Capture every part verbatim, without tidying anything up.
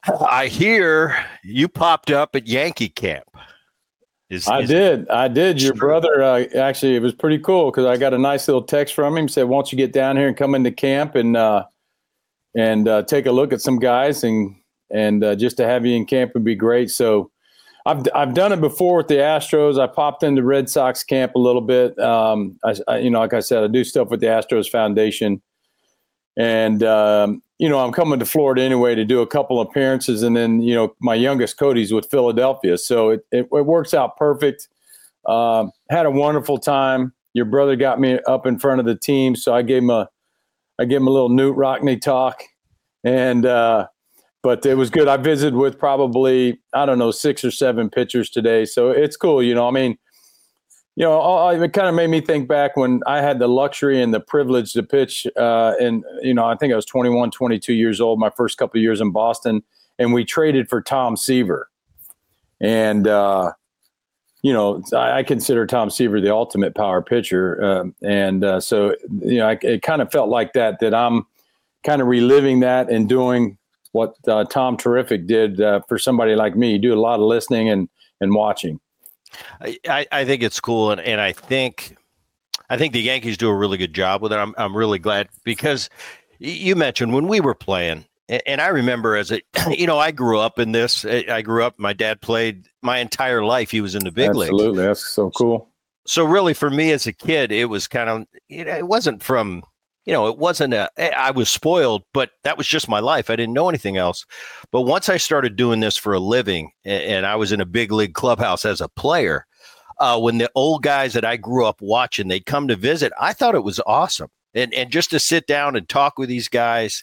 I hear you popped up at Yankee camp. Is, I is did. I did. Your true? brother, uh, actually, it was pretty cool because I got a nice little text from him. Said, "Why don't you get down here and come into camp and uh, and uh, take a look at some guys and and uh, just to have you in camp would be great." So I've I've done it before with the Astros. I popped into Red Sox camp a little bit. Um, I, I you know, like I said, I do stuff with the Astros Foundation, and um, you know, I'm coming to Florida anyway to do a couple appearances. And then, you know, my youngest Cody's with Philadelphia. So it, it, it works out perfect. Um, had a wonderful time. Your brother got me up in front of the team. So I gave him a, I gave him a little Newt Rockney talk. And, uh, but it was good. I visited with probably, I don't know, six or seven pitchers today. So it's cool. You know, I mean, You know, all, it kind of made me think back when I had the luxury and the privilege to pitch. Uh, and, you know, I think I was twenty-one, twenty-two years old, my first couple of years in Boston. And we traded for Tom Seaver. And, uh, you know, I, I consider Tom Seaver the ultimate power pitcher. Uh, and uh, so, you know, I, it kind of felt like that, that I'm kind of reliving that and doing what uh, Tom Terrific did uh, for somebody like me. You do a lot of listening and, and watching. I, I think it's cool, and, and I think I think the Yankees do a really good job with it. I'm I'm really glad because you mentioned when we were playing, and I remember as a you know I grew up in this. I grew up. My dad played my entire life. He was in the big leagues. Absolutely, that's so cool. So, so really, for me as a kid, it was kind of you know, it wasn't from. You know, it wasn't a, I was spoiled, but that was just my life. I didn't know anything else. But once I started doing this for a living and, and I was in a big league clubhouse as a player, uh, when the old guys that I grew up watching, they'd come to visit, I thought it was awesome. And, and just to sit down and talk with these guys,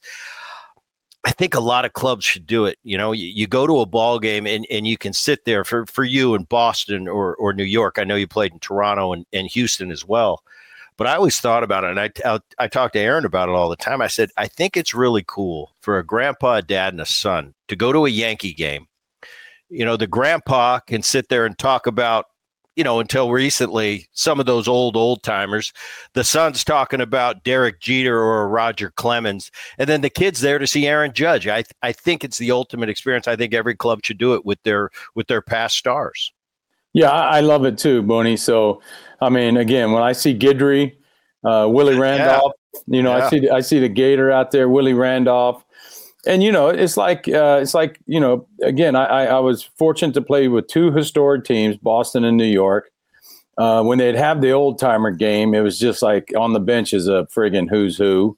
I think a lot of clubs should do it. You know, you, you go to a ball game and, and you can sit there for, for you in Boston or, or New York. I know you played in Toronto and, and Houston as well. But I always thought about it, and I, I, I talk to Aaron about it all the time. I said, I think it's really cool for a grandpa, a dad, and a son to go to a Yankee game. You know, the grandpa can sit there and talk about, you know, until recently, some of those old, old-timers. The son's talking about Derek Jeter or Roger Clemens, and then the kid's there to see Aaron Judge. I I think it's the ultimate experience. I think every club should do it with their with their past stars. Yeah, I love it too, Booney. So, I mean, again, when I see Guidry, uh, Willie Randolph, yeah. you know, yeah. I see I see the Gator out there, Willie Randolph, and you know, it's like uh, it's like you know, again, I, I was fortunate to play with two historic teams, Boston and New York. Uh, when they'd have the old timer game, it was just like on the bench is a friggin' who's who,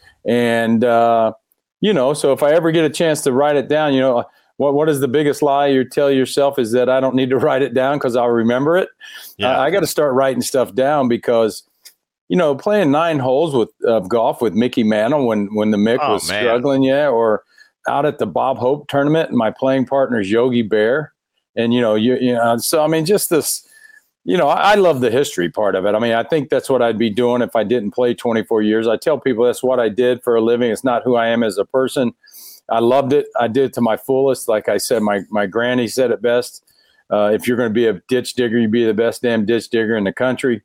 and uh, you know, so if I ever get a chance to write it down, you know. What what is the biggest lie you tell yourself is that I don't need to write it down because I'll remember it. Yeah. Uh, I got to start writing stuff down because, you know, playing nine holes with uh, golf with Mickey Mantle when when the Mick oh, was man. struggling, yeah, or out at the Bob Hope tournament and my playing partner is Yogi Bear, and you know you you know so I mean just this, you know I, I love the history part of it. I mean I think that's what I'd be doing if I didn't play twenty-four years. I tell people that's what I did for a living. It's not who I am as a person. I loved it. I did it to my fullest. Like I said, my, my granny said it best. Uh, if you're going to be a ditch digger, you be the best damn ditch digger in the country.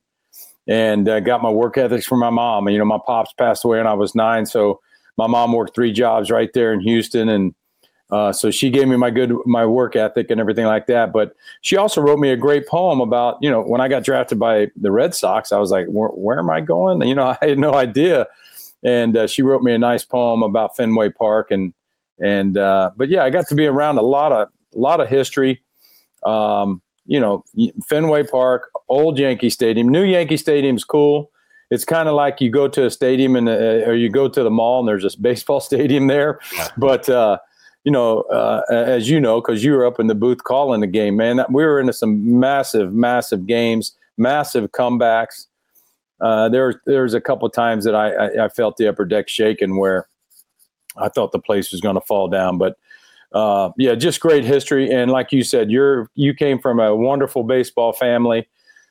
And I uh, got my work ethics from my mom. You know, my pops passed away when I was nine. So my mom worked three jobs right there in Houston. And uh, so she gave me my good, my work ethic and everything like that. But she also wrote me a great poem about, you know, when I got drafted by the Red Sox, I was like, where, where am I going? You know, I had no idea. And uh, she wrote me a nice poem about Fenway Park and, And, uh, but yeah, I got to be around a lot of, a lot of history. Um, you know, Fenway Park, old Yankee Stadium, new Yankee Stadium's cool. It's kind of like you go to a stadium and, uh, or you go to the mall and there's this baseball stadium there. Yeah. But, uh, you know, uh, as you know, cause you were up in the booth calling the game, man, that, we were into some massive, massive games, massive comebacks. Uh, there, there's a couple of times that I, I, I felt the upper deck shaking where I thought the place was going to fall down, but uh, yeah, just great history. And like you said, you're, you came from a wonderful baseball family.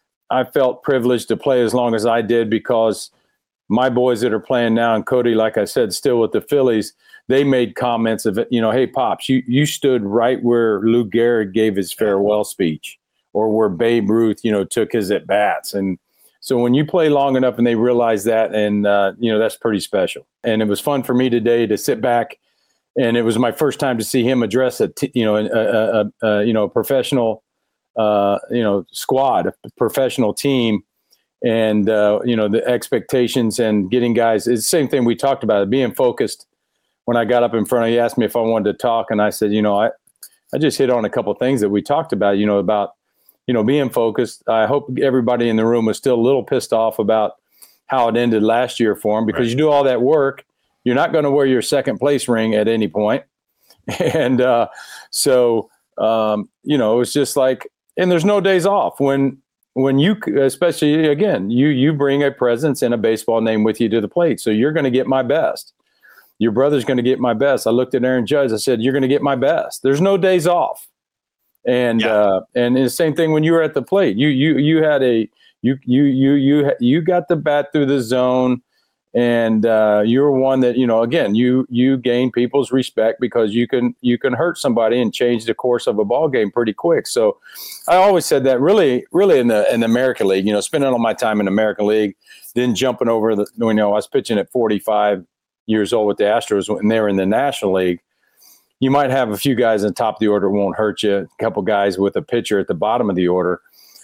I felt privileged to play as long as I did because my boys that are playing now, and Cody, like I said, still with the Phillies, they made comments of it, you know, hey, Pops, you, you stood right where Lou Gehrig gave his farewell speech or where Babe Ruth, you know, took his at bats. And so when you play long enough and they realize that, and, uh, you know, that's pretty special. And it was fun for me today to sit back and it was my first time to see him address a t- you know a, a, a, a you know a professional uh, you know squad, a professional team, and uh, you know the expectations and getting guys. It's the same thing we talked about, being focused. When I got up in front of you, asked me if I wanted to talk, and I said, you know, I I just hit on a couple of things that we talked about. You know about you know being focused. I hope everybody in the room was still a little pissed off about how it ended last year for him, because right. you do all that work. You're not going to wear your second place ring at any point. And uh, so, um, you know, it's just like, and there's no days off when, when you, especially again, you, you bring a presence and a baseball name with you to the plate. So you're going to get my best. Your brother's going to get my best. I looked at Aaron Judge. I said, you're going to get my best. There's no days off. And, yeah. uh, and the same thing when you were at the plate, you, you, you had a, you, you, you, you, you got the bat through the zone. And uh, you're one that, you know, again, you you gain people's respect because you can you can hurt somebody and change the course of a ball game pretty quick. So I always said that really, really in the in the American League, you know, spending all my time in the American League, then jumping over the, you know, I was pitching at forty-five years old with the Astros when they were in the National League. You might have a few guys in the top of the order won't hurt you, a couple guys with a pitcher at the bottom of the order.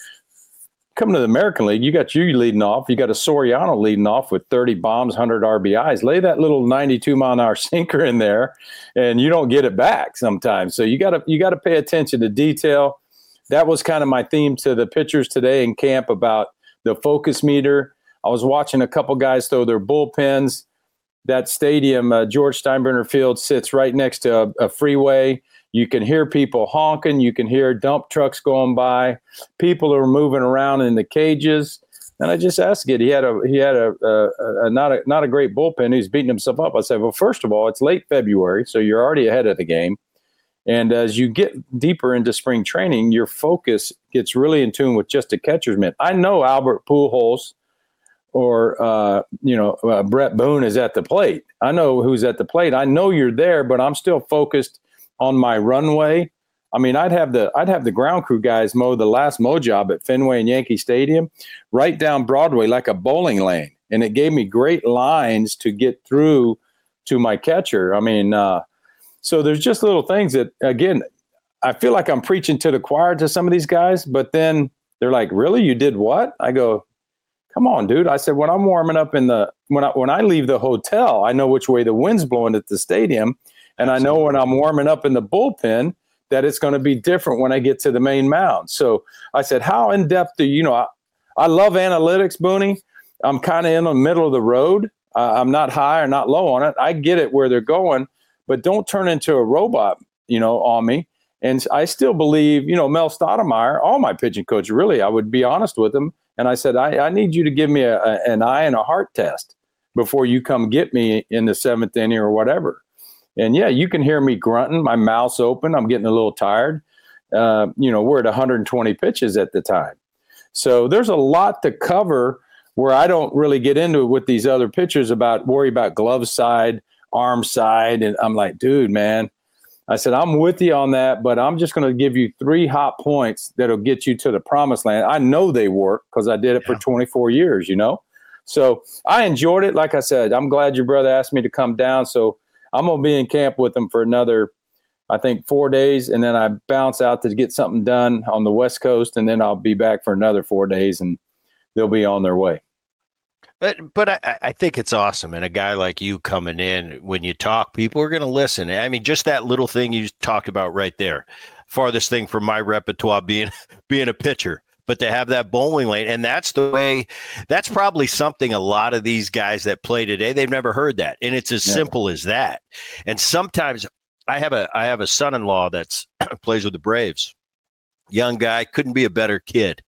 Coming to the American League, you got you leading off. You got a Soriano leading off with thirty bombs, one hundred R B Is. Lay that little ninety-two mile an hour sinker in there, and you don't get it back sometimes. So you got to you got to pay attention to detail. That was kind of my theme to the pitchers today in camp about the focus meter. I was watching a couple guys throw their bullpens. That stadium, uh, George Steinbrenner Field, sits right next to a, a freeway. You can hear people honking. You can hear dump trucks going by. People are moving around in the cages. And I just asked it. He had a he had a, a, a not a not a great bullpen. He's beating himself up. I said, well, first of all, it's late February, so you're already ahead of the game. And as you get deeper into spring training, your focus gets really in tune with just a catcher's mitt. I know Albert Pujols or uh, you know uh, Brett Boone is at the plate. I know who's at the plate. I know you're there, but I'm still focused on my runway. I mean, I'd have the I'd have the ground crew guys mow the last mow job at Fenway and Yankee Stadium right down Broadway like a bowling lane. And it gave me great lines to get through to my catcher. I mean, uh, so there's just little things that, again, I feel like I'm preaching to the choir to some of these guys, but then they're like, really? You did what? I go, come on, dude. I said, when I'm warming up in the, when I, when I leave the hotel, I know which way the wind's blowing at the stadium. And I know when I'm warming up in the bullpen that it's going to be different when I get to the main mound. So I said, how in depth do you, you know, I, I love analytics, Booney. I'm kind of in the middle of the road. Uh, I'm not high or not low on it. I get it where they're going, but don't turn into a robot, you know, on me. And I still believe, you know, Mel Stoudemire, all my pitching coaches, really, I would be honest with them. And I said, I, I need you to give me a, a, an eye and a heart test before you come get me in the seventh inning or whatever. And yeah, you can hear me grunting, my mouth's open. I'm getting a little tired. Uh, you know, we're at one hundred twenty pitches at the time. So there's a lot to cover where I don't really get into it with these other pitchers about worry about glove side, arm side. And I'm like, dude, man, I said, I'm with you on that, but I'm just going to give you three hot points that'll get you to the promised land. I know they work because I did it yeah. for twenty-four years, you know? So I enjoyed it. Like I said, I'm glad your brother asked me to come down. So I'm going to be in camp with them for another, I think, four days. And then I bounce out to get something done on the West Coast. And then I'll be back for another four days and they'll be on their way. But but I, I think it's awesome. And a guy like you coming in, when you talk, people are going to listen. I mean, just that little thing you talked about right there. Farthest thing from my repertoire being being a pitcher. But to have that bowling lane, and that's the way, that's probably something a lot of these guys that play today, they've never heard that. And it's as never. simple as that. And sometimes I have a I have a son-in-law that's plays with the Braves. Young guy, couldn't be a better kid.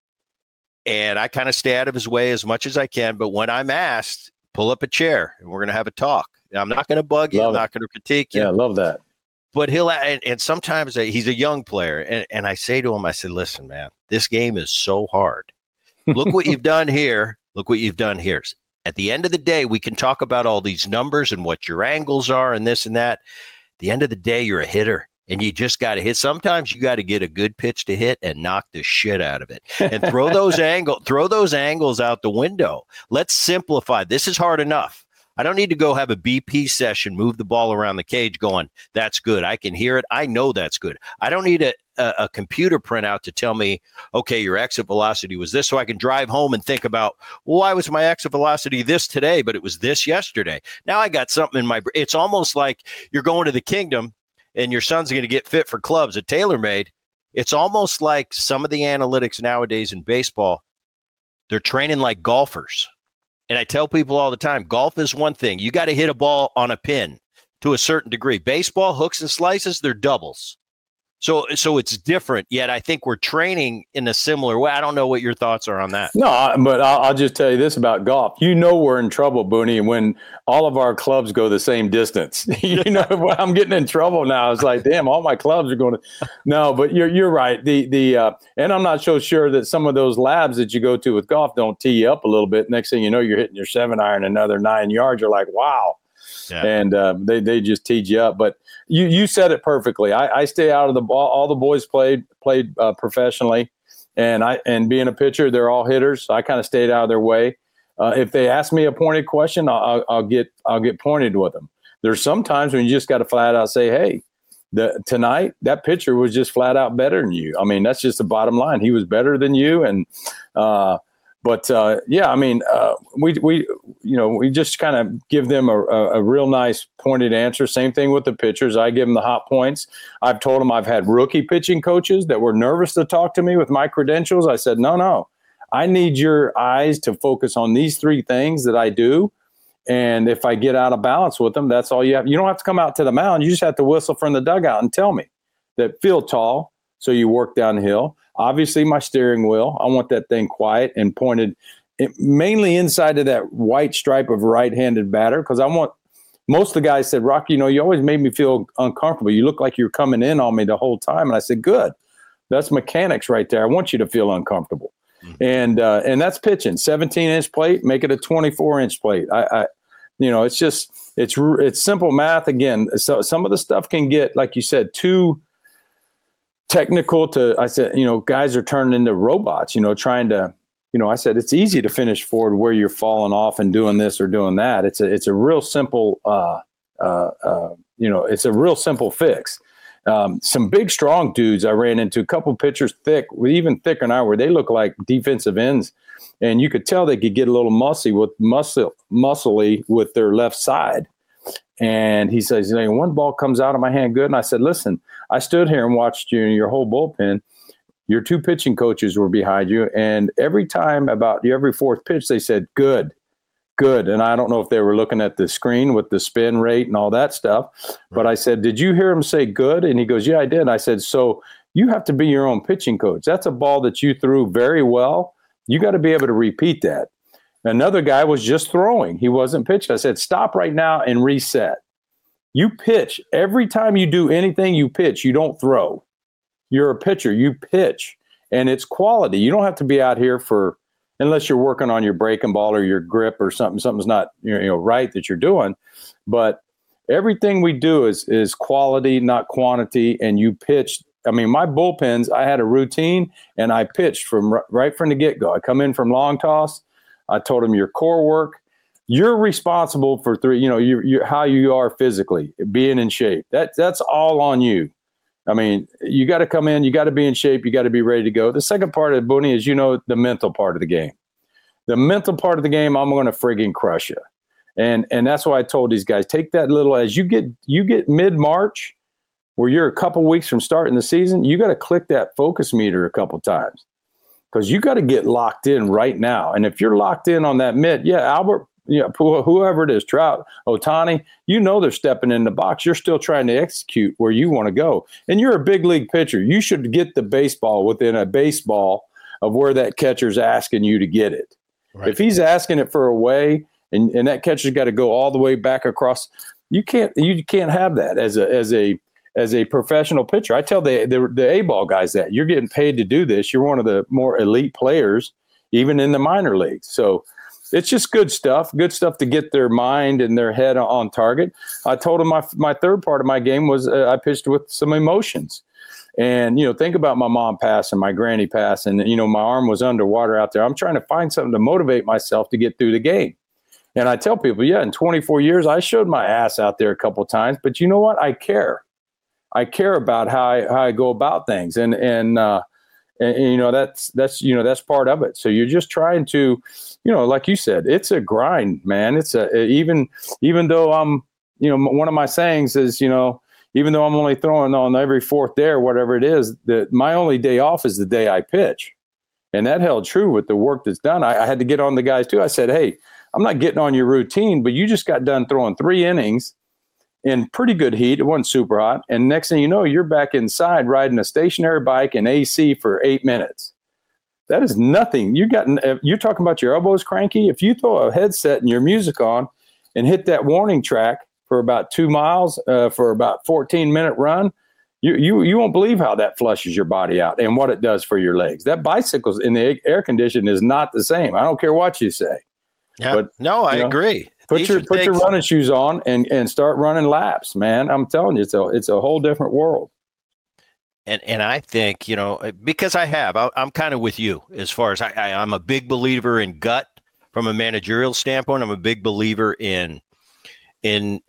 And I kind of stay out of his way as much as I can. But when I'm asked, pull up a chair and we're going to have a talk. And I'm not going to bug you. Love I'm it. not going to critique you. Yeah, I love that. But he'll, and, and sometimes he's a young player. And, and I say to him, I said, listen, man, this game is so hard. Look what you've done here. Look what you've done here. At the end of the day, we can talk about all these numbers and what your angles are and this and that. At the end of the day, you're a hitter and you just got to hit. Sometimes you got to get a good pitch to hit and knock the shit out of it and throw those angle, throw those angles out the window. Let's simplify. This is hard enough. I don't need to go have a B P session, move the ball around the cage going, that's good. I can hear it. I know that's good. I don't need a, a, a computer printout to tell me, okay, your exit velocity was this, so I can drive home and think about, well, why was my exit velocity this today, but it was this yesterday? Now I got something in my brain. It's almost like you're going to the kingdom and your son's going to get fit for clubs at TaylorMade. It's almost like some of the analytics nowadays in baseball, they're training like golfers. And I tell people all the time, golf is one thing. You got to hit a ball on a pin to a certain degree. Baseball, hooks and slices, they're doubles. So so it's different, yet I think we're training in a similar way. I don't know what your thoughts are on that. No, but I'll, I'll just tell you this about golf. You know we're in trouble, Booney, when all of our clubs go the same distance. You know, I'm getting in trouble now. It's like, damn, all my clubs are going to – no, but you're you're right. The the uh, and I'm not so sure that some of those labs that you go to with golf don't tee you up a little bit. Next thing you know, you're hitting your seven iron another nine yards. You're like, wow. Yeah. And uh, they they just teed you up. But you you said it perfectly. I, I stay out of the ball. All the boys played played uh, professionally, and I and being a pitcher, they're all hitters. So I kind of stayed out of their way. Uh, if they ask me a pointed question, I'll, I'll get I'll get pointed with them. There's sometimes when you just got to flat out say, hey, the tonight that pitcher was just flat out better than you. I mean, that's just the bottom line. He was better than you, and uh, but uh, yeah, I mean, uh, we we you know we just kind of give them a, a, a real nice pointed answer. Same thing with the pitchers. I give them the hot points. I've told them I've had rookie pitching coaches that were nervous to talk to me with my credentials. I said, no, no, I need your eyes to focus on these three things that I do. And if I get out of balance with them, that's all you have. You don't have to come out to the mound. You just have to whistle from the dugout and tell me that feel tall. So you work downhill. Obviously, my steering wheel, I want that thing quiet and pointed it, mainly inside of that white stripe of right-handed batter, because I want most of the guys said, Rocky, you know, you always made me feel uncomfortable. You look like you're coming in on me the whole time. And I said, good. That's mechanics right there. I want you to feel uncomfortable. Mm-hmm. And uh, and that's pitching. seventeen-inch plate, make it a twenty-four-inch plate. I, I you know, it's just it's it's simple math. Again, so some of the stuff can get, like you said, too technical to, I said, you know, guys are turning into robots, you know, trying to, you know, I said, it's easy to finish forward where you're falling off and doing this or doing that. It's a, it's a real simple, uh, uh, uh, you know, it's a real simple fix. Um, some big, strong dudes I ran into, a couple pitchers thick, even thicker now, where they look like defensive ends. And you could tell they could get a little muscly with muscle, muscly with their left side. And he says, you know, one ball comes out of my hand good. And I said, listen, I stood here and watched you and your whole bullpen. Your two pitching coaches were behind you. And every time about every fourth pitch, they said, good, good. And I don't know if they were looking at the screen with the spin rate and all that stuff. But I said, did you hear him say good? And he goes, yeah, I did. And I said, so you have to be your own pitching coach. That's a ball that you threw very well. You got to be able to repeat that. Another guy was just throwing. He wasn't pitching. I said, stop right now and reset. You pitch. Every time you do anything, you pitch. You don't throw. You're a pitcher. You pitch. And it's quality. You don't have to be out here for, unless you're working on your breaking ball or your grip or something, something's not you know right that you're doing. But everything we do is is quality, not quantity. And you pitch. I mean, my bullpens, I had a routine, and I pitched from right from the get-go. I come in from long toss. I told him your core work. You're responsible for three, you know, you you how you are physically, being in shape. That that's all on you. I mean, you got to come in, you got to be in shape, you got to be ready to go. The second part of it, Booney, is, you know, the mental part of the game. The mental part of the game, I'm going to friggin' crush you. And and that's why I told these guys, take that little, as you get you get mid-March, where you're a couple weeks from starting the season, you got to click that focus meter a couple times. Because you got to get locked in right now. And if you're locked in on that mid, yeah, Albert, yeah, whoever it is, Trout, Ohtani, you know they're stepping in the box. You're still trying to execute where you want to go. And you're a big league pitcher. You should get the baseball within a baseball of where that catcher's asking you to get it. Right. If he's asking it for a way, and, and that catcher's got to go all the way back across, you can't you can't have that as a as a As a professional pitcher. I tell the, the the A-ball guys that you're getting paid to do this. You're one of the more elite players, even in the minor leagues. So it's just good stuff, good stuff to get their mind and their head on target. I told them my my third part of my game was uh, I pitched with some emotions. And, you know, think about my mom passing, my granny passing, you know, my arm was underwater out there. I'm trying to find something to motivate myself to get through the game. And I tell people, yeah, in twenty-four years, I showed my ass out there a couple of times, but you know what? I care. I care about how I, how I go about things. And, and, uh, and, and, you know, that's, that's, you know, that's part of it. So you're just trying to, you know, like you said, it's a grind, man. It's a, even, even though I'm, you know, one of my sayings is, you know, even though I'm only throwing on every fourth day or whatever it is, that my only day off is the day I pitch. And that held true with the work that's done. I, I had to get on the guys too. I said, hey, I'm not getting on your routine, but you just got done throwing three innings in pretty good heat. It wasn't super hot. And next thing you know, you're back inside riding a stationary bike in A C for eight minutes. That is nothing. You got, you're talking about your elbows cranky. If you throw a headset and your music on and hit that warning track for about two miles uh, for about fourteen minute run, you, you, you won't believe how that flushes your body out and what it does for your legs. That bicycle's in the air condition is not the same. I don't care what you say. Yeah, but, no, I you know, agree. Put These your put things- your running shoes on and, and start running laps, man. I'm telling you, it's a it's a whole different world. And and I think, you know, because I have, I, I'm kind of with you as far as I, I, I'm a big believer in gut from a managerial standpoint. I'm a big believer in in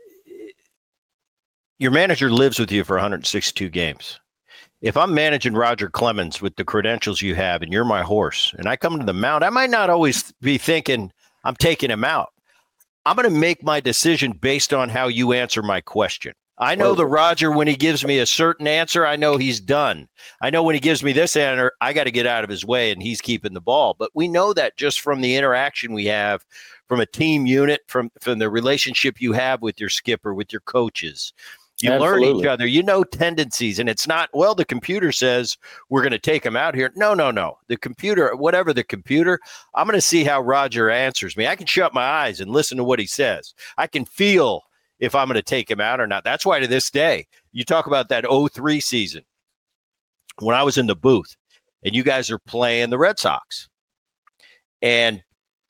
your manager lives with you for one hundred sixty-two games. If I'm managing Roger Clemens with the credentials you have and you're my horse and I come to the mound, I might not always be thinking I'm taking him out. I'm going to make my decision based on how you answer my question. I know the Roger, when he gives me a certain answer, I know he's done. I know when he gives me this answer, I got to get out of his way and he's keeping the ball. But we know that just from the interaction we have from a team unit, from, from the relationship you have with your skipper, with your coaches. You Absolutely. learn each other, you know, tendencies, and it's not, well, the computer says we're going to take him out here. No, no, no. The computer, whatever the computer, I'm going to see how Roger answers me. I can shut my eyes and listen to what he says. I can feel if I'm going to take him out or not. That's why to this day, you talk about that oh three season when I was in the booth and you guys are playing the Red Sox and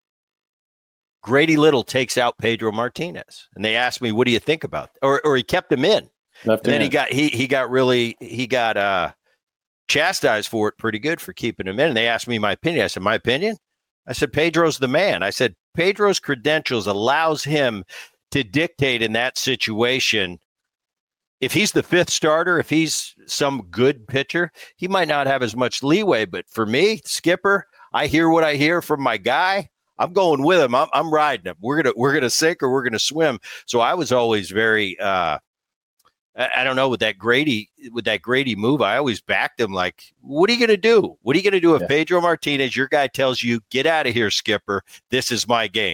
Grady Little takes out Pedro Martinez, and they asked me, "What do you think about?" Or, or he kept him in. Left and then in. he got he he got really he got uh, chastised for it pretty good for keeping him in. And they asked me my opinion. I said, "My opinion." I said, "Pedro's the man." I said, "Pedro's credentials allows him to dictate in that situation. If he's the fifth starter, if he's some good pitcher, he might not have as much leeway. But for me, skipper, I hear what I hear from my guy. I'm going with him. I'm, I'm riding him. We're gonna we're gonna sink or we're gonna swim." So I was always very, uh, I, I don't know, with that Grady with that Grady move, I always backed him. Like, what are you gonna do? What are you gonna do if Yeah. Pedro Martinez, your guy, tells you, "Get out of here, skipper. This is my game."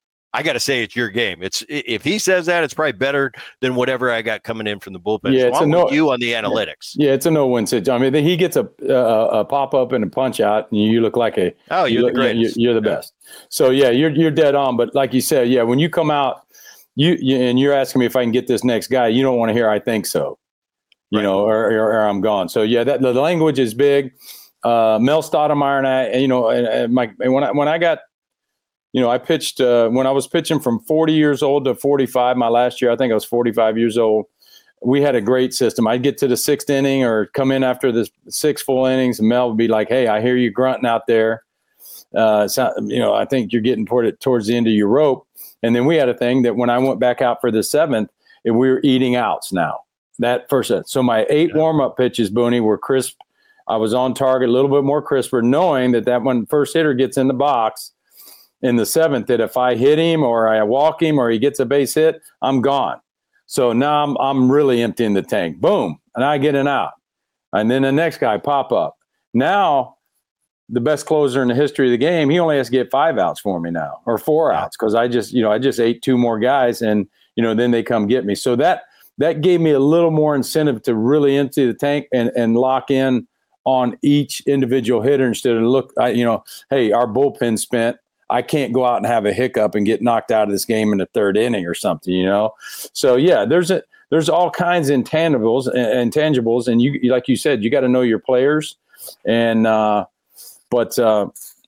I got to say it's your game. It's if he says that, it's probably better than whatever I got coming in from the bullpen. Yeah, so it's I'm a no- with you on the analytics. Yeah, it's a no-win situation. I mean, he gets a a, a pop up and a punch out, and you look like a Oh, you're you the look, greatest. You're, you're the Yeah. best. So yeah, you're you're dead on. But like you said, yeah, when you come out, you, you and you're asking me if I can get this next guy, you don't want to hear "I think so," you Right. know, or, or, or I'm gone. So yeah, that the language is big. Uh, Mel Stoudemire and I, you know, and, and my and when I when I got. You know, I pitched uh, when I was pitching from forty years old to forty-five. My last year, I think I was forty-five years old. We had a great system. I'd get to the sixth inning or come in after the six full innings, and Mel would be like, "Hey, I hear you grunting out there. Uh, so, you know, I think you're getting toward it towards the end of your rope." And then we had a thing that when I went back out for the seventh, and we were eating outs now. That first, so my eight Yeah. warm up pitches, Booney, were crisp. I was on target, a little bit more crisper, knowing that that when first hitter gets in the box. In the seventh, that if I hit him or I walk him or he gets a base hit, I'm gone. So now I'm I'm really emptying the tank. Boom, and I get an out. And then the next guy pop up. Now, the best closer in the history of the game, he only has to get five outs for me now, or four outs, because I just you know I just ate two more guys, and you know then they come get me. So that that gave me a little more incentive to really empty the tank and and lock in on each individual hitter instead of look, I, you know, hey, our bullpen spent. I can't go out and have a hiccup and get knocked out of this game in the third inning or something, you know? So yeah, there's a, there's all kinds of intangibles and intangibles. And you, like you said, you got to know your players and, uh, but, uh,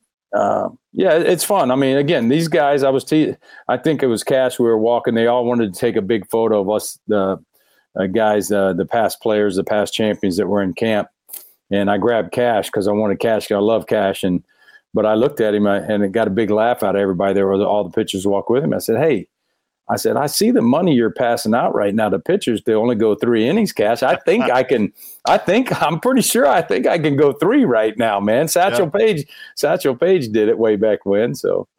uh, yeah, it's fun. I mean, again, these guys, I was, te- I think it was Cash. We were walking. They all wanted to take a big photo of us, the uh, guys, uh, the past players, the past champions that were in camp. And I grabbed Cash because I wanted Cash. I love Cash. And, But I looked at him and it got a big laugh out of everybody there. All the pitchers walk with him. I said, hey, I said, I see the money you're passing out right now to pitchers. They only go three innings, Cash. I think I can, I think, I'm pretty sure I think I can go three right now, man. Satchel yeah. Paige, Satchel Paige did it way back when. So,